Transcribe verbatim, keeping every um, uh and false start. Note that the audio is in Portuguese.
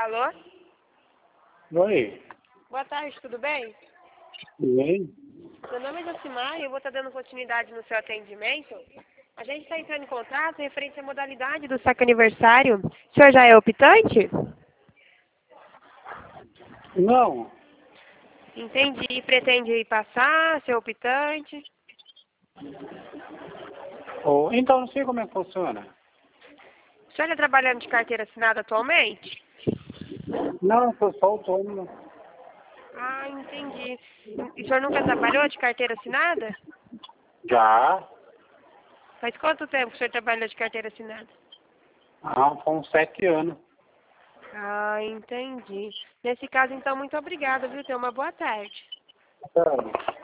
Alô? Oi, Boa tarde, tudo bem? tudo bem? Meu nome é Josimar e eu vou estar dando continuidade no seu atendimento. A gente está entrando em contato referente à modalidade do saque aniversário. O senhor já é optante? Não, Entendi. Pretende passar, ser optante? oh, então não sei como é que funciona. O senhor está trabalhando de carteira assinada atualmente? Não, sou só autônomo. Ah, entendi. E o senhor nunca trabalhou de carteira assinada? Já, Faz quanto tempo que o senhor trabalhou de carteira assinada? há uns sete anos. Ah, entendi. Nesse caso, então, muito obrigada, viu? Tenha uma boa tarde. Tá.